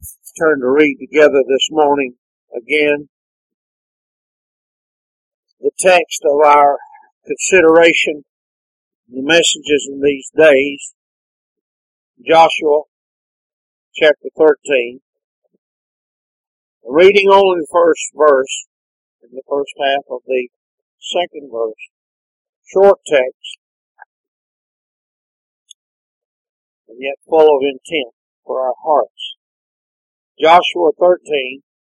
turn to read together this morning again the text of our consideration, the messages in these days, Joshua chapter 13. Reading only the first verse in the first half of the second verse. Short text, and yet full of intent for our hearts. Joshua 13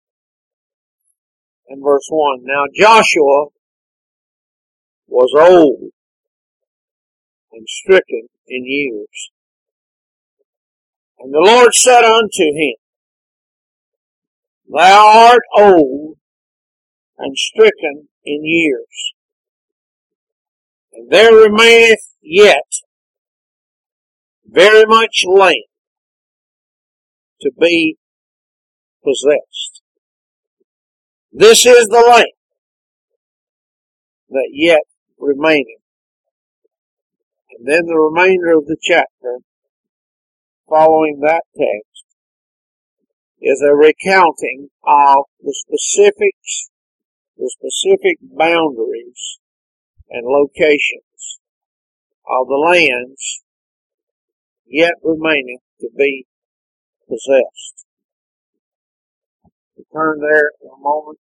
and verse 1. Now Joshua was old and stricken in years. And the Lord said unto him, Thou art old and stricken in years, and there remaineth yet very much land to be possessed. This is the land that yet remaineth. And then the remainder of the chapter following that text is a recounting of the specifics, the specific boundaries and locations of the lands yet remaining to be possessed. We turn there in a moment.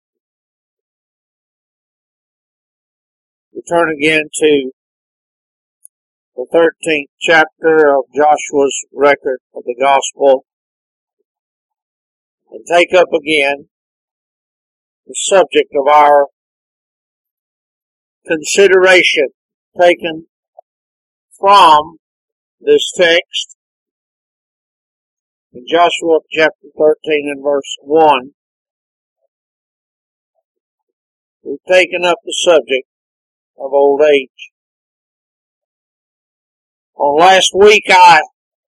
We turn again to the 13th chapter of Joshua's record of the gospel and take up again the subject of our consideration taken from this text in Joshua chapter 13 and verse 1. We've taken up the subject of old age. On last week I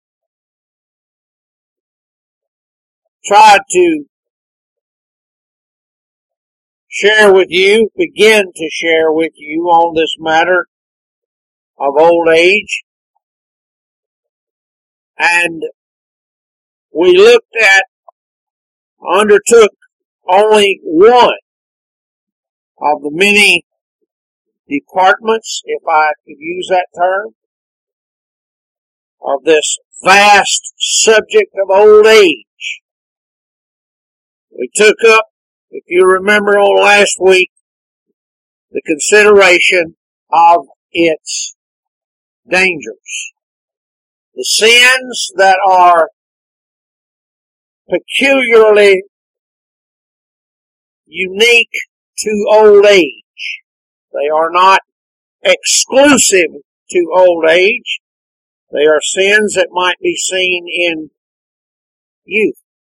tried to begin to share with you on this matter of old age. And we undertook only one of the many departments, if I could use that term, of this vast subject of old age. We took up, if you remember on last week, the consideration of its dangers. The sins that are peculiarly unique to old age. They are not exclusive to old age. They are sins that might be seen in youth.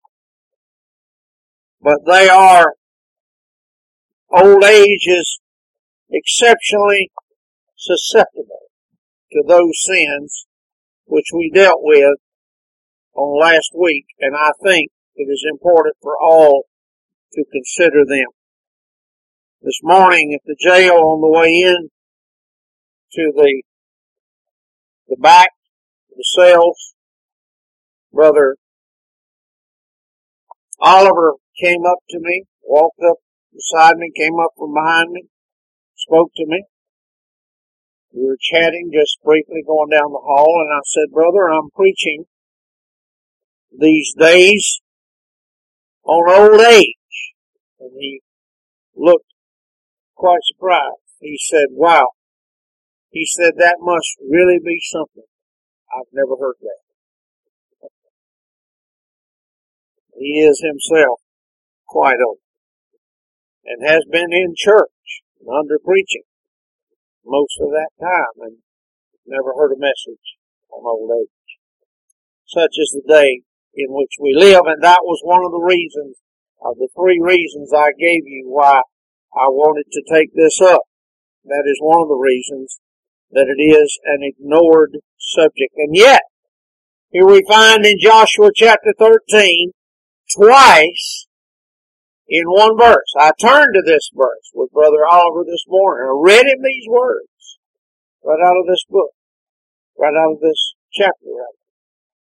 But they are, old age is exceptionally susceptible to those sins which we dealt with on last week, and I think it is important for all to consider them. This morning at the jail on the way in to the back of the cells, Brother Oliver came up to me, walked up beside me, came up from behind me, spoke to me. We were chatting just briefly going down the hall, and I said, Brother, I'm preaching these days on old age. And he looked quite surprised. He said, Wow. He said, that must really be something. I've never heard that. He is himself quite old and has been in church and under preaching most of that time and never heard a message on old age. Such is the day in which we live, and that was one of the reasons, of the three reasons I gave you why I wanted to take this up. That is one of the reasons that it is an ignored subject. And yet, here we find in Joshua chapter 13, twice in one verse. I turned to this verse with Brother Oliver this morning. I read him these words right out of this book, right out of this chapter.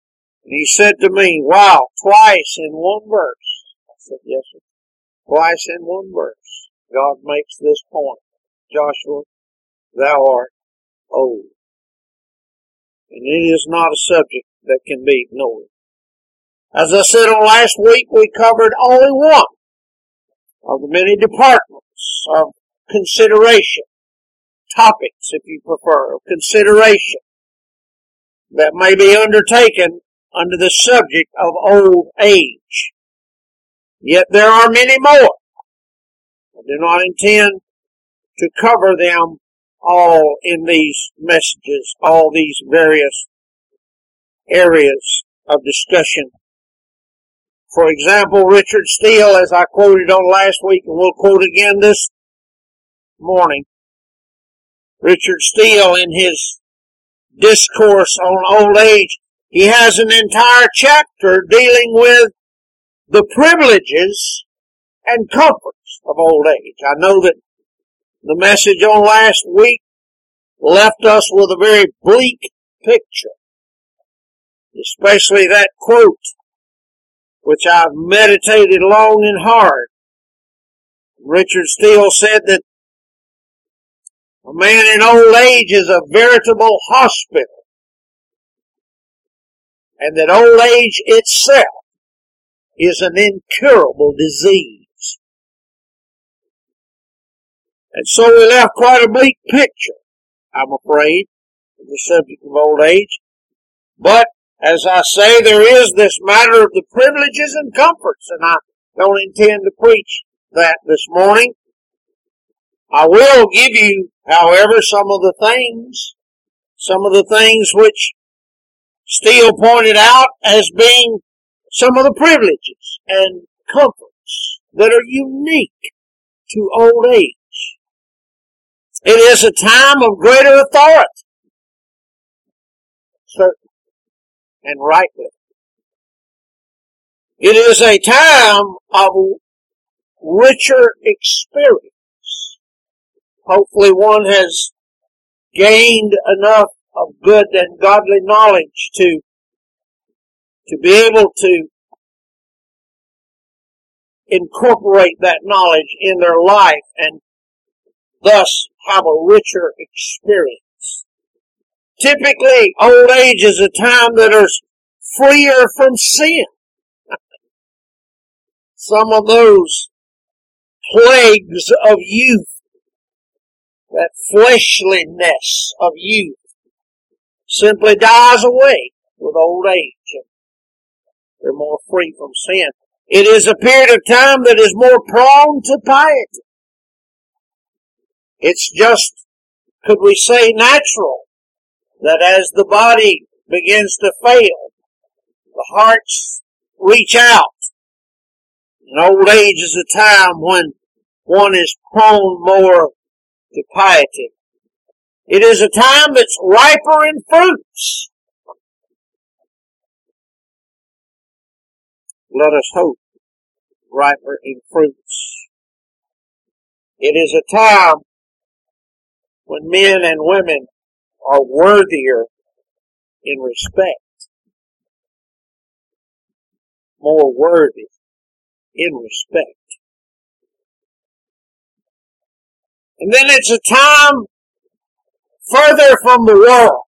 And he said to me, wow, twice in one verse. I said, yes, sir. Twice in one verse, God makes this point. Joshua, thou art old. And it is not a subject that can be ignored. As I said on last week, we covered only one of the many departments of consideration, topics, if you prefer, of consideration that may be undertaken under the subject of old age. Yet there are many more. I do not intend to cover them all in these messages, all these various areas of discussion. For example, Richard Steele, as I quoted on last week, and we'll quote again this morning, Richard Steele, in his discourse on old age, he has an entire chapter dealing with the privileges and comforts of old age. I know that the message on last week left us with a very bleak picture, especially that quote, which I've meditated long and hard. Richard Steele said that a man in old age is a veritable hospital, and that old age itself is an incurable disease. And so we left quite a bleak picture, I'm afraid, of the subject of old age. But, as I say, there is this matter of the privileges and comforts, and I don't intend to preach that this morning. I will give you, however, some of the things which Steele pointed out as being some of the privileges and comforts that are unique to old age. It is a time of greater authority, certainly, and rightly. It is a time of richer experience. Hopefully one has gained enough of good and godly knowledge to be able to incorporate that knowledge in their life and thus have a richer experience. Typically, old age is a time that is freer from sin. Some of those plagues of youth, that fleshliness of youth, simply dies away with old age, and they're more free from sin. It is a period of time that is more prone to piety. It's just, could we say, natural that as the body begins to fail, the hearts reach out. And old age is a time when one is prone more to piety. It is a time that's riper in fruits. Let us hope, riper in fruits. It is a time when men and women are worthier in respect, more worthy in respect. And then it's a time further from the world,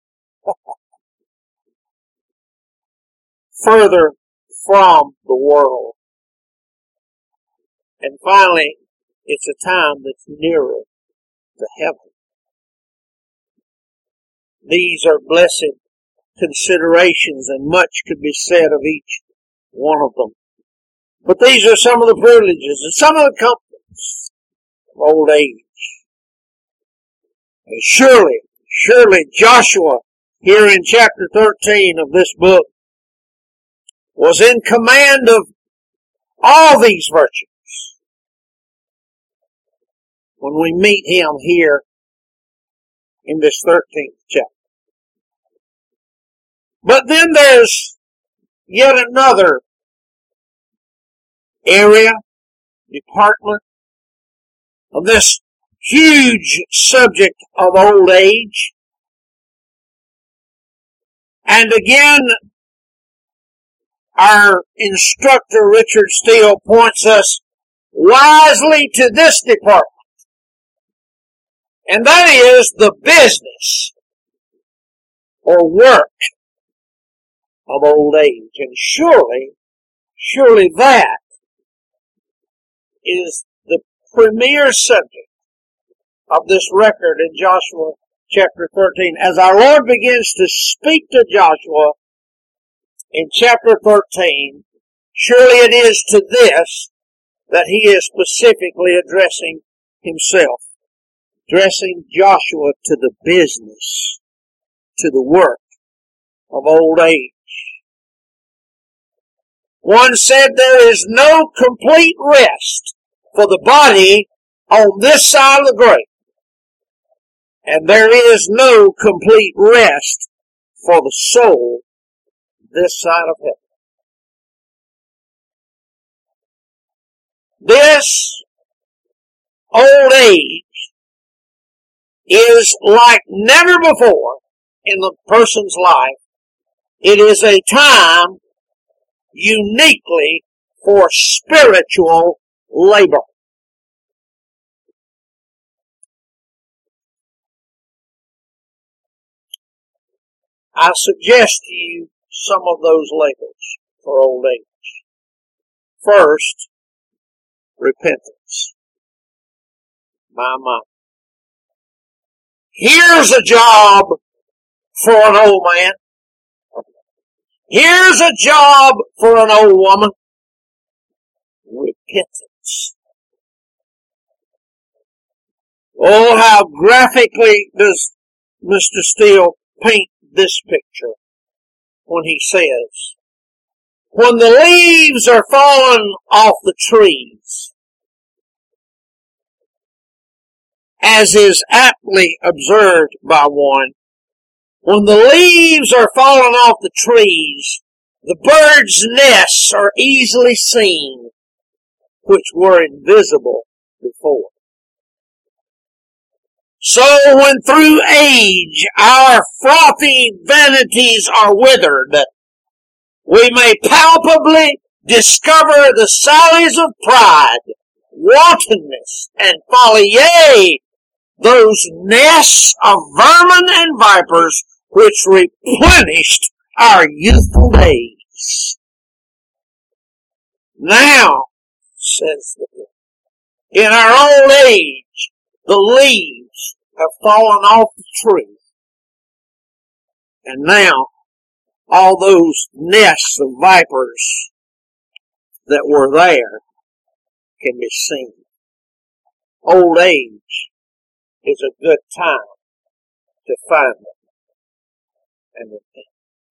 further from the world. And finally, it's a time that's nearer to heaven. These are blessed considerations, and much could be said of each one of them. But these are some of the privileges and some of the comforts of old age. And surely Joshua, here in chapter 13 of this book, was in command of all these virtues when we meet him here in this 13th chapter. But then there's yet another area, department of this huge subject of old age. And again, our instructor, Richard Steele, points us wisely to this department, and that is the business or work of old age. And surely that is the premier subject of this record in Joshua chapter 13. As our Lord begins to speak to Joshua in chapter 13, surely it is to this that he is specifically addressing himself, addressing Joshua to the business, to the work of old age. One said there is no complete rest for the body on this side of the grave, and there is no complete rest for the soul this side of heaven. This old age is like never before in the person's life. It is a time uniquely for spiritual labor. I suggest to you some of those labors for old age. First, repentance. My. Here's a job for an old man. Here's a job for an old woman. Repentance. Oh, how graphically does Mr. Steele paint this picture when he says, when the leaves are falling off the trees, as is aptly observed by one, when the leaves are falling off the trees, the birds' nests are easily seen, which were invisible before. So when through age our frothy vanities are withered, we may palpably discover the sallies of pride, wantonness, and folly, yea, those nests of vermin and vipers which replenished our youthful days. Now, says the book, in our old age, the leaves have fallen off the tree. And now, all those nests of vipers that were there can be seen. Old age is a good time to find them and repent.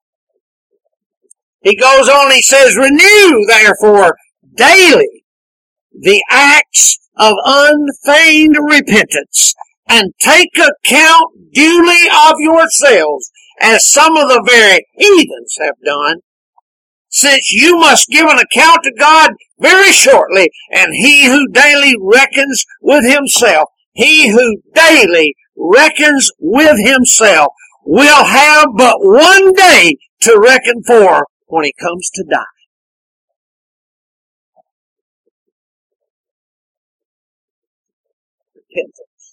He goes on, he says, renew, therefore, daily the acts of unfeigned repentance, and take account duly of yourselves, as some of the very heathens have done, since you must give an account to God very shortly, and he who daily reckons with himself, will have but one day to reckon for when he comes to die. Repentance.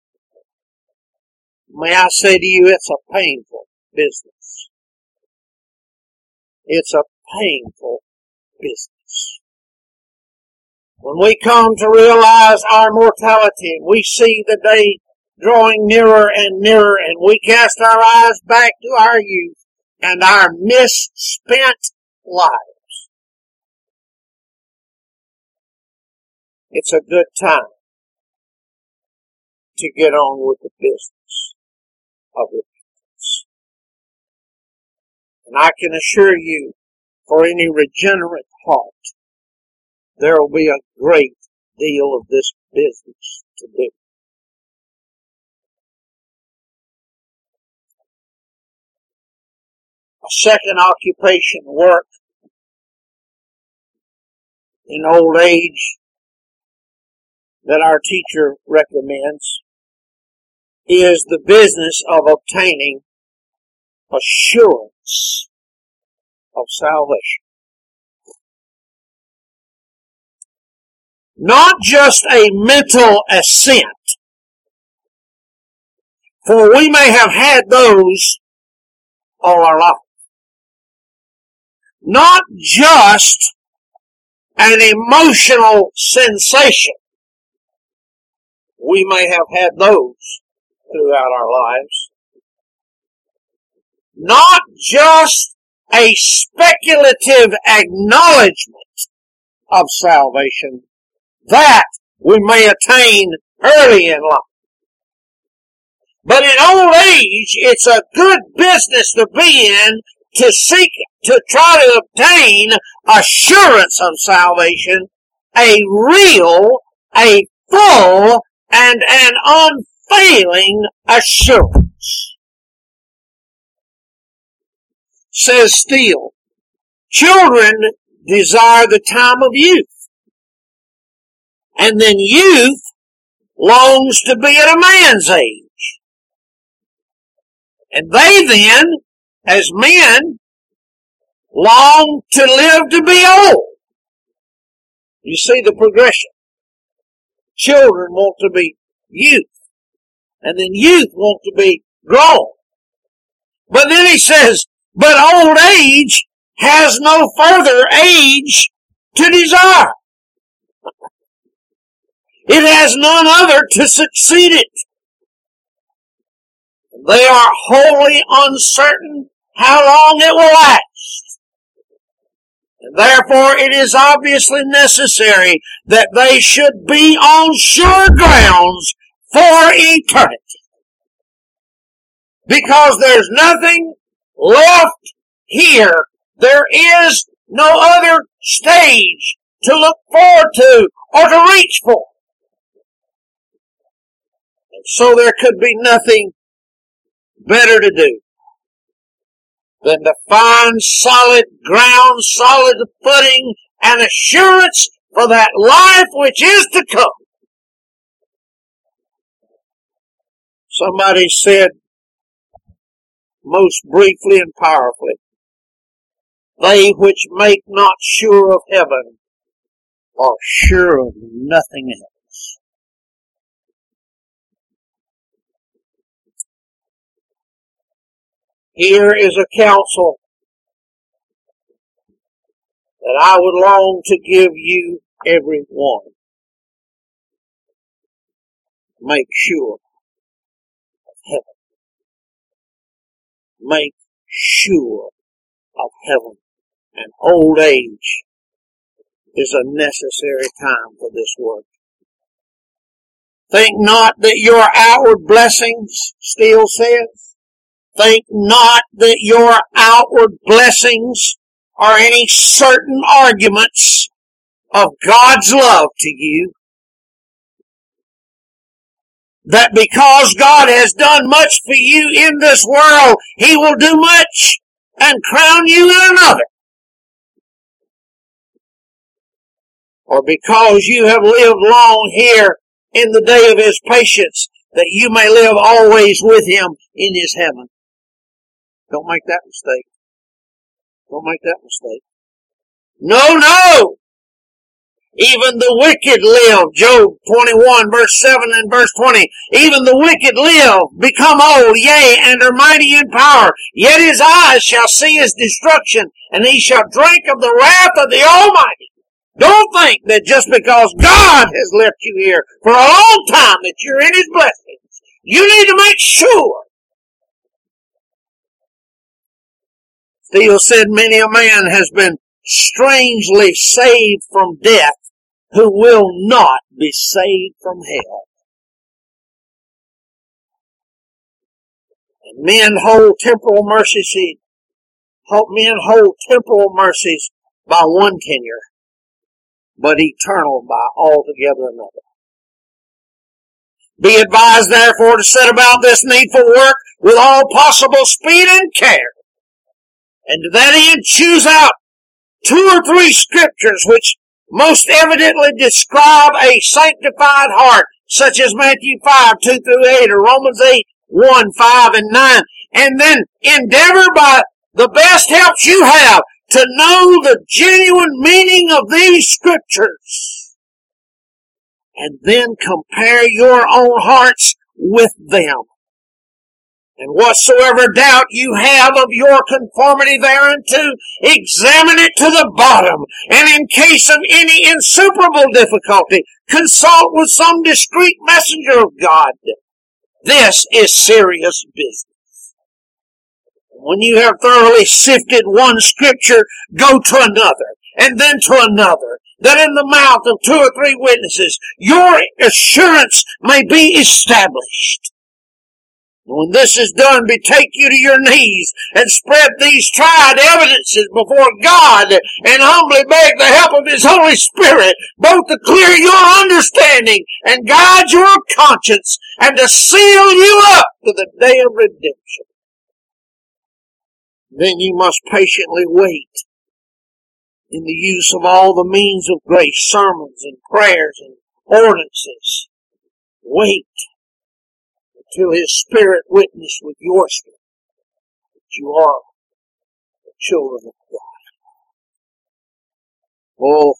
May I say to you, it's a painful business. It's a painful business. When we come to realize our mortality, and we see the day drawing nearer and nearer, and we cast our eyes back to our youth and our misspent lives, it's a good time to get on with the business of repentance. And I can assure you, for any regenerate heart, there will be a great deal of this business to do. A second occupation, work, in old age, that our teacher recommends, is the business of obtaining assurance of salvation. not just a mental assent, for we may have had those all our life. Not just an emotional sensation. We may have had those throughout our lives. Not just a speculative acknowledgement of salvation that we may attain early in life. But in old age, it's a good business to be in to seek, to try to obtain assurance of salvation, a real, a full, and an unfailing assurance. Says Steele, children desire the time of youth, and then youth longs to be at a man's age. And they then, as men, long to live to be old. You see the progression. Children want to be youth, and then youth want to be grown. But then he says, but old age has no further age to desire. It has none other to succeed it. They are wholly uncertain how long it will last. And therefore, it is obviously necessary that they should be on sure grounds for eternity. Because there's nothing left here. There is no other stage to look forward to or to reach for. And so there could be nothing better to do than to find solid ground, solid footing, and assurance for that life which is to come. Somebody said most briefly and powerfully, they which make not sure of heaven are sure of nothing else. Here is a counsel that I would long to give you, every one. Make sure of heaven. Make sure of heaven. And old age is a necessary time for this work. Think not that your outward blessings, Steele says, think not that your outward blessings are any certain arguments of God's love to you. That because God has done much for you in this world, He will do much and crown you in another. Or because you have lived long here in the day of His patience, that you may live always with Him in His heaven. Don't make that mistake. Don't make that mistake. No, no! Even the wicked live. Job 21, verse 7 and verse 20. Even the wicked live, become old, yea, and are mighty in power. Yet his eyes shall see his destruction, and he shall drink of the wrath of the Almighty. Don't think that just because God has left you here for a long time that you're in His blessings. You need to make sure. Steele said, many a man has been strangely saved from death who will not be saved from hell. And men hold temporal mercies by one tenure, but eternal by altogether another. Be advised, therefore, to set about this needful work with all possible speed and care, and to that end choose out 2 or 3 scriptures which most evidently describe a sanctified heart, such as Matthew 5, 2 through 8, or Romans 8, 1, 5, and 9, and then endeavor by the best helps you have to know the genuine meaning of these scriptures. and then compare your own hearts with them. And whatsoever doubt you have of your conformity thereunto, examine it to the bottom, and in case of any insuperable difficulty, consult with some discreet messenger of God. This is serious business. When you have thoroughly sifted one scripture, go to another, and then to another, that in the mouth of 2 or 3 witnesses, your assurance may be established. When this is done, betake you to your knees and spread these tried evidences before God and humbly beg the help of His Holy Spirit, both to clear your understanding and guide your conscience and to seal you up to the day of redemption. Then you must patiently wait in the use of all the means of grace, sermons and prayers and ordinances. Wait till His Spirit witness with your spirit that you are the children of God. Oh,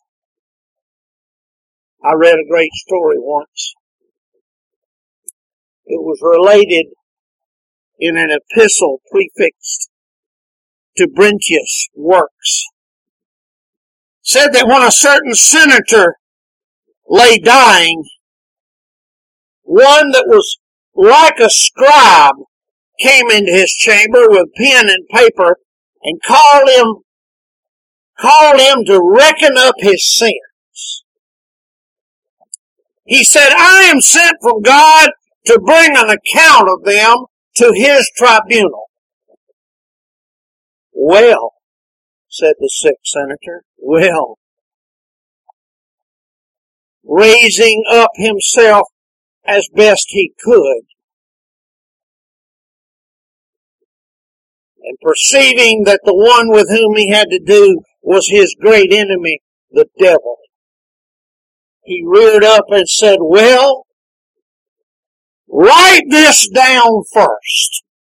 I read a great story once. It was related in an epistle prefixed to Brentius' works. It said that when a certain senator lay dying, one that was like a scribe came into his chamber with pen and paper and called him to reckon up his sins. He said, I am sent from God to bring an account of them to His tribunal. Well, said the sick senator, well, raising up himself as best he could, and perceiving that the one with whom he had to do was his great enemy, the devil, he reared up and said, well, write this down first.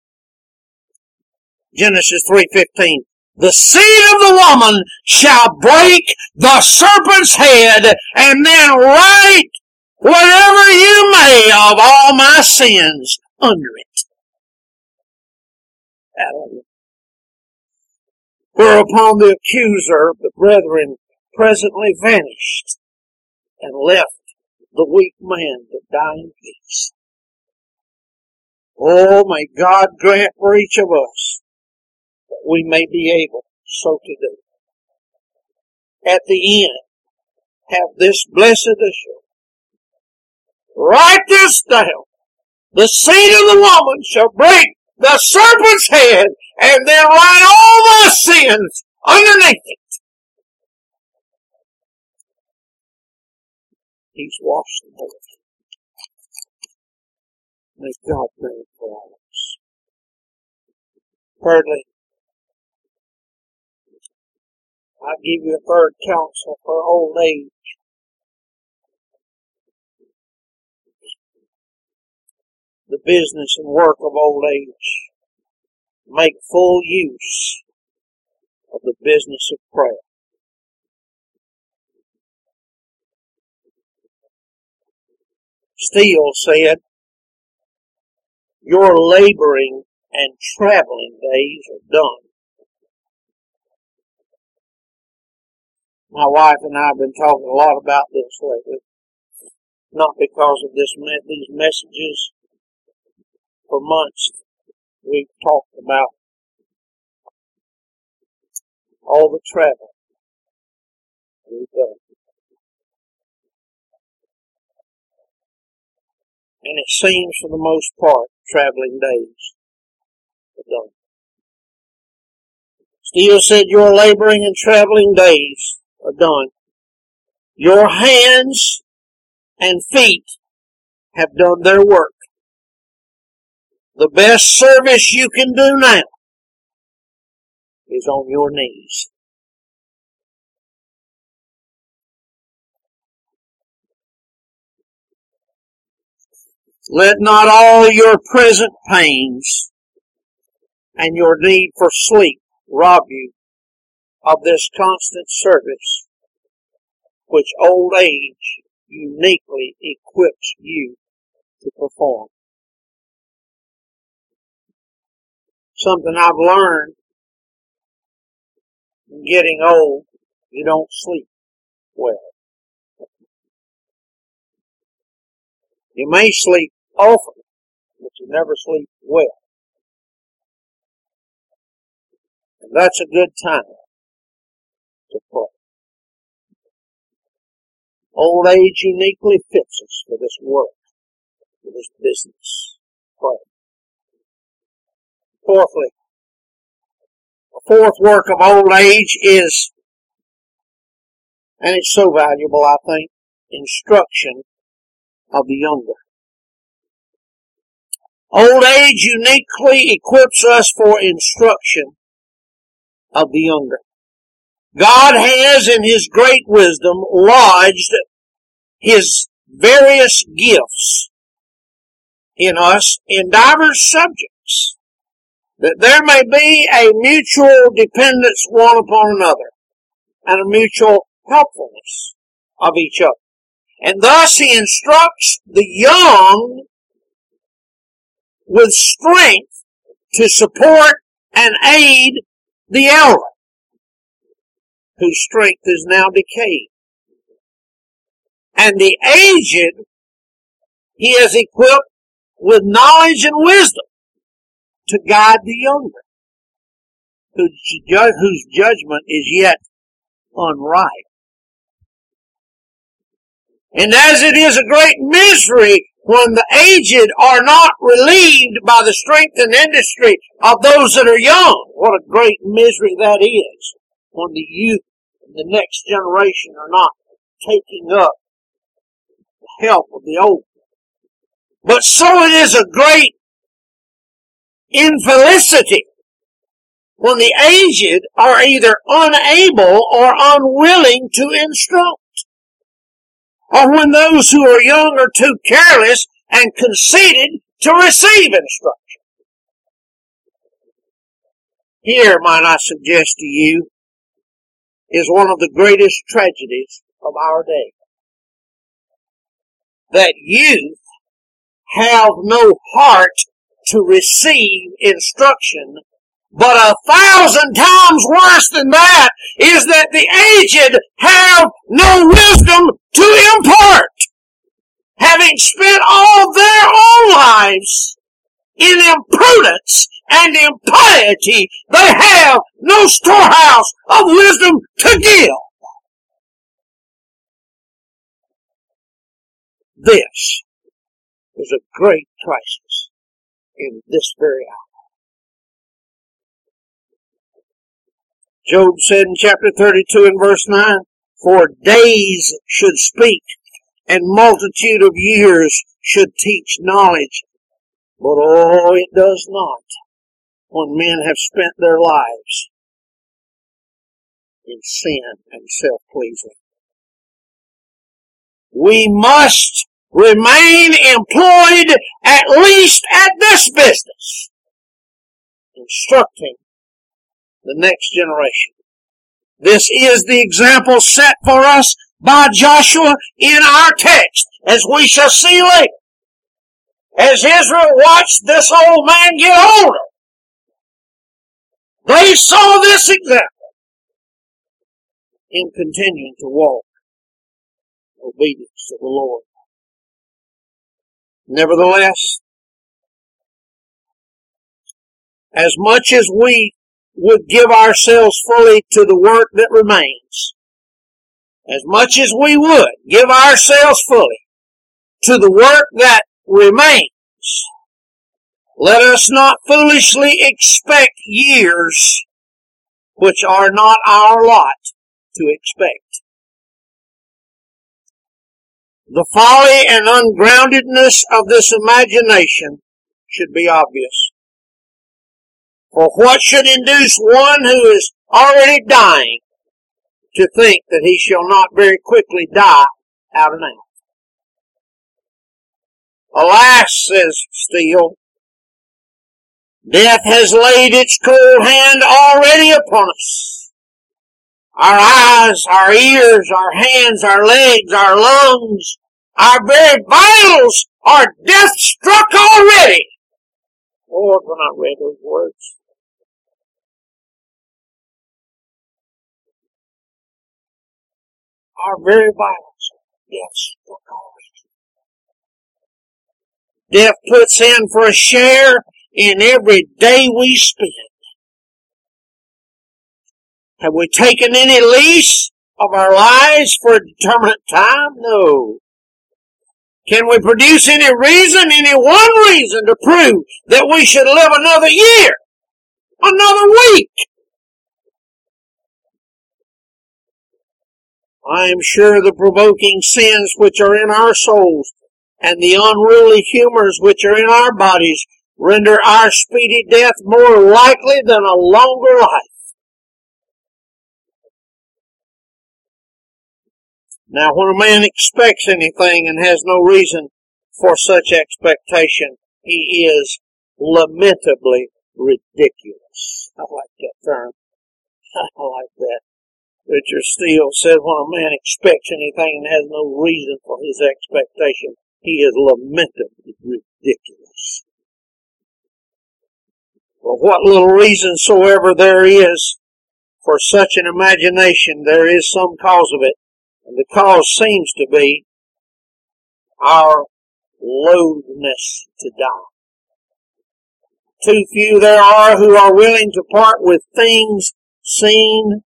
Genesis 3:15. The seed of the woman shall break the serpent's head, and then write whatever you may of all my sins under it. Hallelujah. Whereupon the accuser of the brethren presently vanished and left the weak man to die in peace. Oh, may God grant for each of us that we may be able so to do. At the end, have this blessed assurance. Write this down. The seed of the woman shall break the serpent's head, and then write all my sins underneath it. He's washed them away. May God grant it for all of us. Thirdly, I give you a third counsel for old age. The business and work of old age. Make full use of the business of prayer. Steele said, your laboring and traveling days are done. My wife and I have been talking a lot about this lately. Not because of these messages. For months we've talked about all the travel we've done. And it seems for the most part, traveling days are done. Steele said, your laboring and traveling days are done. Your hands and feet have done their work. The best service you can do now is on your knees. Let not all your present pains and your need for sleep rob you of this constant service which old age uniquely equips you to perform. Something I've learned getting old, you don't sleep well. You may sleep often, but you never sleep well. And that's a good time to pray. Old age uniquely fits us for this work, for this business. Pray. Fourthly, the fourth work of old age is, and it's so valuable, I think, instruction of the younger. Old age uniquely equips us for instruction of the younger. God has, in His great wisdom, lodged His various gifts in us in diverse subjects, that there may be a mutual dependence one upon another, and a mutual helpfulness of each other. And thus He instructs the young with strength to support and aid the elder, whose strength is now decayed. And the aged He has equipped with knowledge and wisdom to guide the younger, whose judgment is yet unripe. And as it is a great misery when the aged are not relieved by the strength and industry of those that are young, what a great misery that is when the youth and the next generation are not taking up the help of the old. But so it is a great infelicity when the aged are either unable or unwilling to instruct, or when those who are young are too careless and conceited to receive instruction. Here, might I suggest to you, is one of the greatest tragedies of our day. That youth have no heart to receive instruction, but 1,000 times worse than that is that the aged have no wisdom to impart. Having spent all their own lives in imprudence and impiety, they have no storehouse of wisdom to give. This is a great crisis in this very hour. Job said in chapter 32 and verse 9, "For days should speak, and multitude of years should teach knowledge. But oh, it does not when men have spent their lives in sin and self-pleasing." We must remain employed at least at this business, instructing the next generation. This is the example set for us by Joshua in our text, as we shall see later. As Israel watched this old man get older, they saw this example in continuing to walk in obedience to the Lord. Nevertheless, as much as we would give ourselves fully to the work that remains, as much as we would give ourselves fully to the work that remains, let us not foolishly expect years which are not our lot to expect. The folly and ungroundedness of this imagination should be obvious. For what should induce one who is already dying to think that he shall not very quickly die out and out? Alas, says Steele, death has laid its cold hand already upon us. Our eyes, our ears, our hands, our legs, our lungs, our very vitals are death-struck already. Lord, when I read those words, our very vitals are death-struck already. Death puts in for a share in every day we spend. Have we taken any lease of our lives for a determinate time? No. Can we produce any reason, any one reason to prove that we should live another year, another week? I am sure the provoking sins which are in our souls and the unruly humors which are in our bodies render our speedy death more likely than a longer life. Now, when a man expects anything and has no reason for such expectation, he is lamentably ridiculous. I like that term. I like that. Richard Steele said when a man expects anything and has no reason for his expectation, he is lamentably ridiculous. For what little reason soever there is for such an imagination, there is some cause of it. And the cause seems to be our loathness to die. Too few there are who are willing to part with things seen,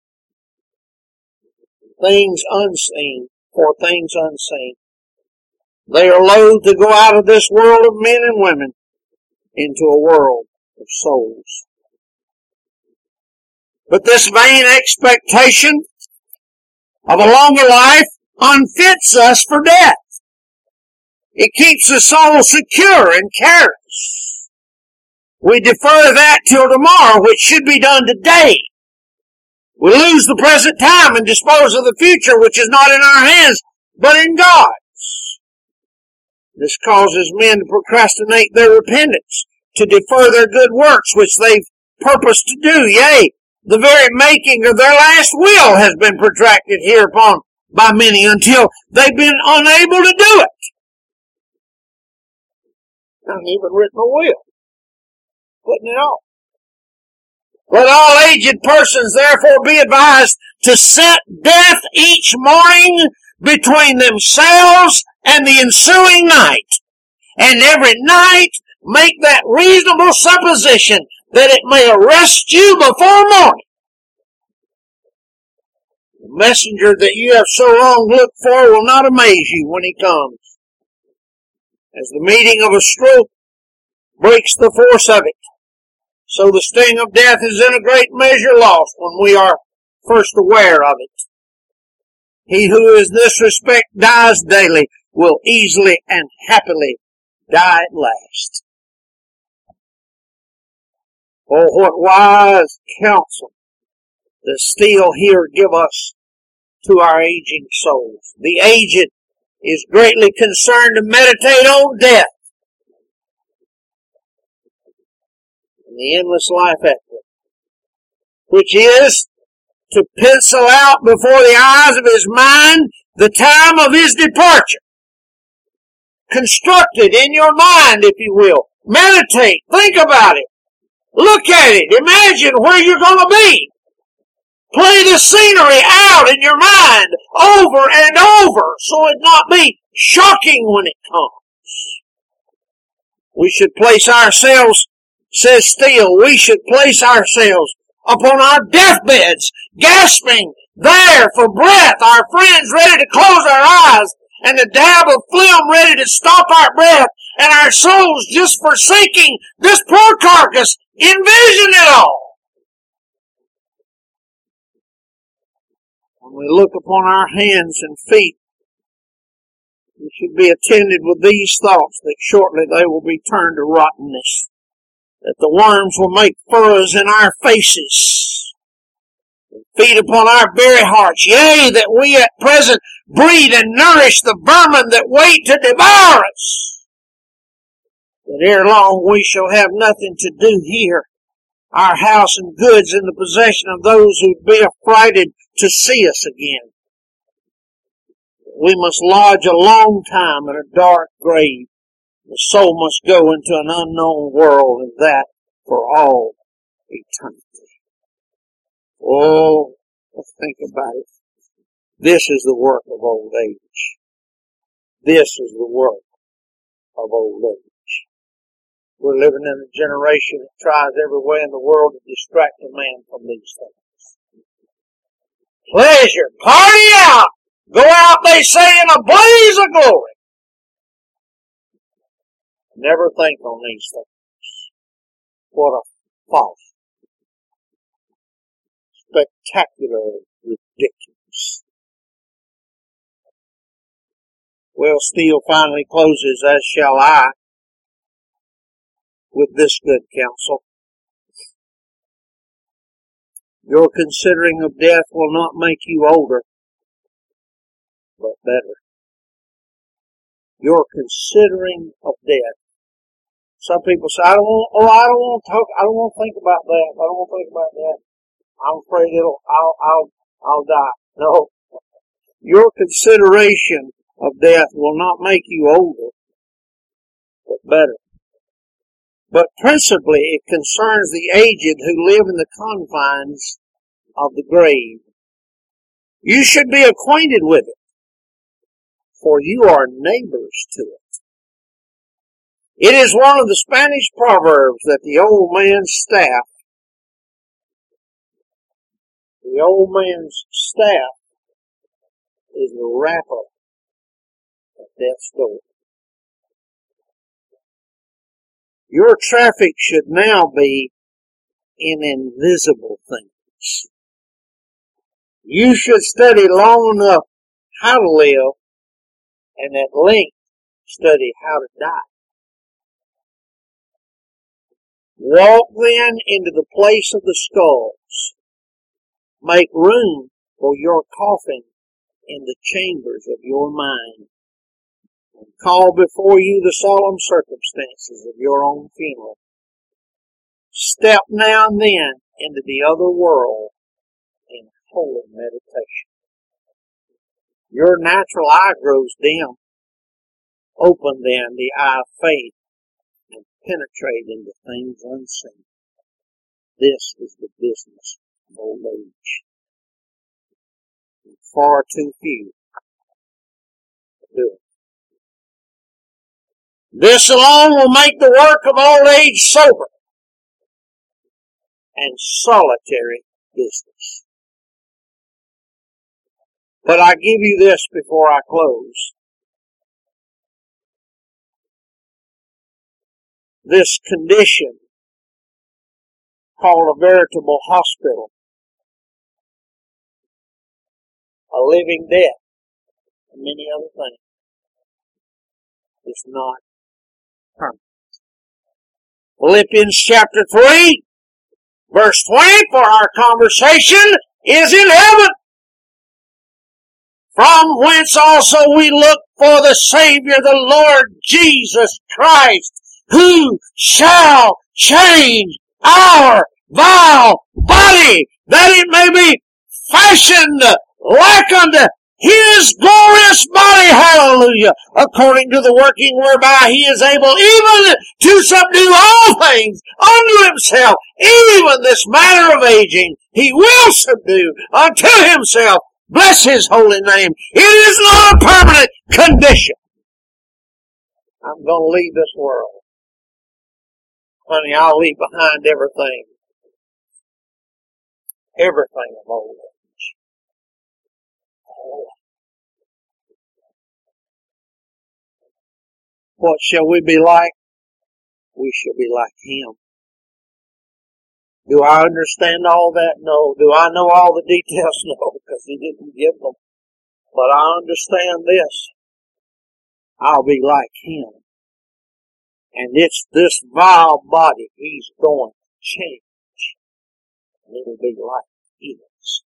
things unseen, for things unseen. They are loath to go out of this world of men and women into a world of souls. But this vain expectation of a longer life unfits us for death. It keeps the soul secure and careless. We defer that till tomorrow, which should be done today. We lose the present time and dispose of the future, which is not in our hands, but in God's. This causes men to procrastinate their repentance, to defer their good works, which they've purposed to do. Yea, the very making of their last will has been protracted hereupon by many until they've been unable to do it. I haven't even written a will. Putting it off. Let all aged persons therefore be advised to set death each morning between themselves and the ensuing night, and every night make that reasonable supposition that it may arrest you before morning. The messenger that you have so long looked for will not amaze you when he comes. As the meeting of a stroke breaks the force of it, so the sting of death is in a great measure lost when we are first aware of it. He who in this respect dies daily will easily and happily die at last. Oh, what wise counsel does Steele here give us to our aging souls. The aged is greatly concerned to meditate on death and the endless life after it, which is to pencil out before the eyes of his mind the time of his departure. Construct it in your mind, if you will. Meditate. Think about it. Look at it. Imagine where you're going to be. Play the scenery out in your mind over and over so it not be shocking when it comes. We should place ourselves, says Steele, we should place ourselves upon our deathbeds, gasping there for breath, our friends ready to close our eyes, and the dab of phlegm ready to stop our breath, and our souls just forsaking this poor carcass. Envision it all. When we look upon our hands and feet, we should be attended with these thoughts, that shortly they will be turned to rottenness, that the worms will make furrows in our faces, and feed upon our very hearts, yea, that we at present breed and nourish the vermin that wait to devour us, that ere long we shall have nothing to do here our house and goods in the possession of those who'd be affrighted to see us again. We must lodge a long time in a dark grave. The soul must go into an unknown world, and that for all eternity. Oh, let's think about it. This is the work of old age. This is the work of old age. We're living in a generation that tries every way in the world to distract a man from these things. Pleasure, party out! Go out, they say, in a blaze of glory. Never think on these things. What a false, spectacular, ridiculous. Well, Steele finally closes, as shall I, with this good counsel. Your considering of death will not make you older, but better. Your considering of death. Some people say, I don't want to think about that. I don't want to think about that. I'm afraid I'll die. No. Your consideration of death will not make you older, but better. But principally it concerns the aged who live in the confines of the grave. You should be acquainted with it, for you are neighbors to it. It is one of the Spanish proverbs that the old man's staff is the wrapper of death's door. Your traffic should now be in invisible things. You should study long enough how to live, and at length study how to die. Walk then into the place of the skulls. Make room for your coffin in the chambers of your mind. And call before you the solemn circumstances of your own funeral. Step now and then into the other world in holy meditation. Your natural eye grows dim. Open then the eye of faith and penetrate into things unseen. This is the business of old age. And far too few do it. This alone will make the work of old age sober and solitary business. But I give you this before I close. This condition called a veritable hospital, a living death, and many other things, is not permanent. Philippians chapter 3, verse 20, for our conversation is in heaven, from whence also we look for the Savior, the Lord Jesus Christ, who shall change our vile body, that it may be fashioned like unto His glorious body, hallelujah, according to the working whereby He is able even to subdue all things unto Himself, even this matter of aging, He will subdue unto Himself. Bless His holy name. It is not a permanent condition. I'm going to leave this world. Honey, I'll leave behind everything. Everything of old age. Oh. What shall we be like? We shall be like Him. Do I understand all that? No. Do I know all the details? No, because He didn't give them. But I understand this. I'll be like Him. And it's this vile body He's going to change. And it'll be like His.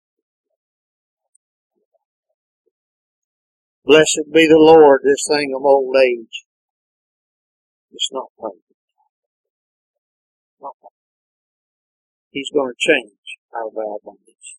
Blessed be the Lord, this thing of old age. It's not permanent. Not permanent. He's going to change our vow bondage.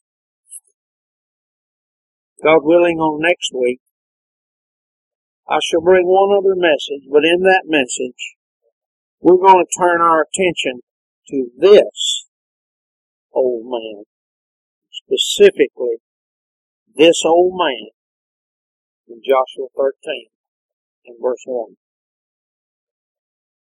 God willing, on next week, I shall bring one other message, but in that message, we're going to turn our attention to this old man, specifically this old man in Joshua 13 and verse 1.